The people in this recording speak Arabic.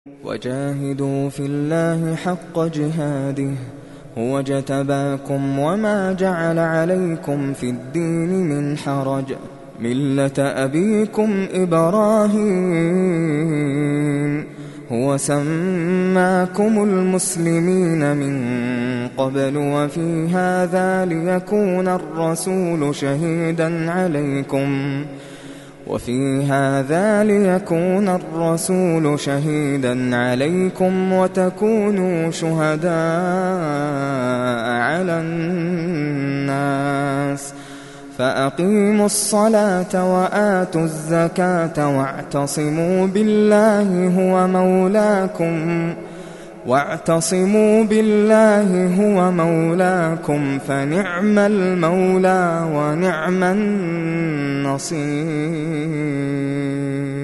وجاهدوا في الله حق جهاده هو اجتباكم وما جعل عليكم في الدين من حرج ملة أبيكم إبراهيم هو سماكم المسلمين من قبل وفي هذا ليكون الرسول شهيدا عليكم وتكونوا شهداء على الناس فأقيموا الصلاة وآتوا الزكاة واعتصموا بالله هو مولاكم فنعم المولى ونعم النصير.